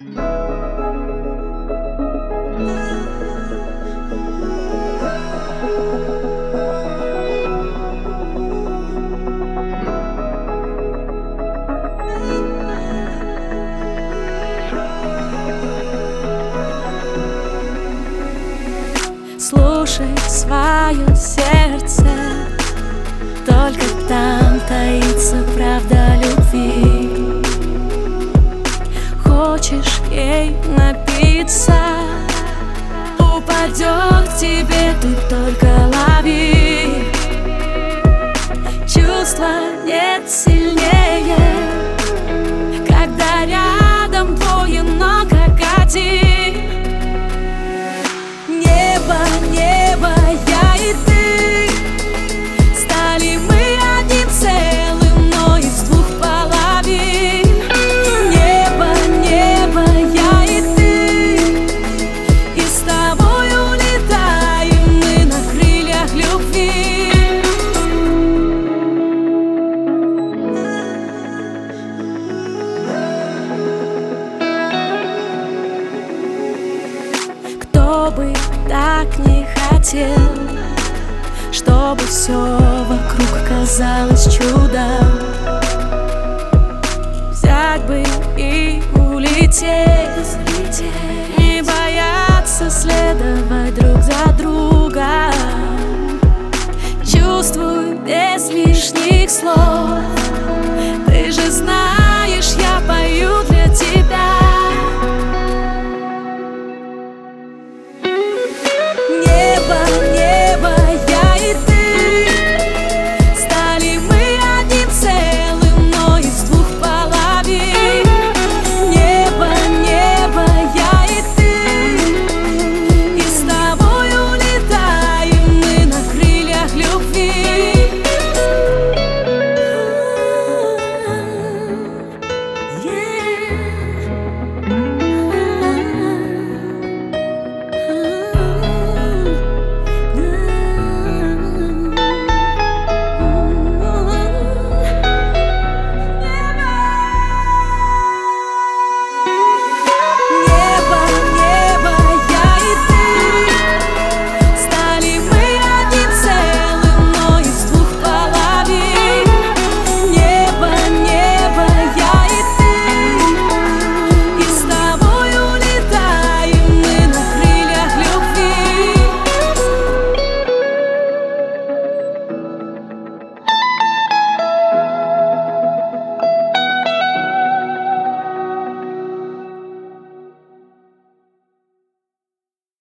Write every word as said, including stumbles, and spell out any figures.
Слушай свое сердце, только там таится правда любви. Хочешь ей напиться, упадет к тебе, ты только лови. Чувства нет сильнее, когда рядом двое, но как один. Небо, небо, я и ты, стали мы одним целым, но из двух половин. Небо, небо, я и ты, и с тобой улетаем мы на крыльях любви. Кто бы так не хотел, чтобы все вокруг казалось чудом. Взять бы и улететь, не бояться следовать друг за другом. Чувствуй без лишних слов, ты же знаешь, я пою для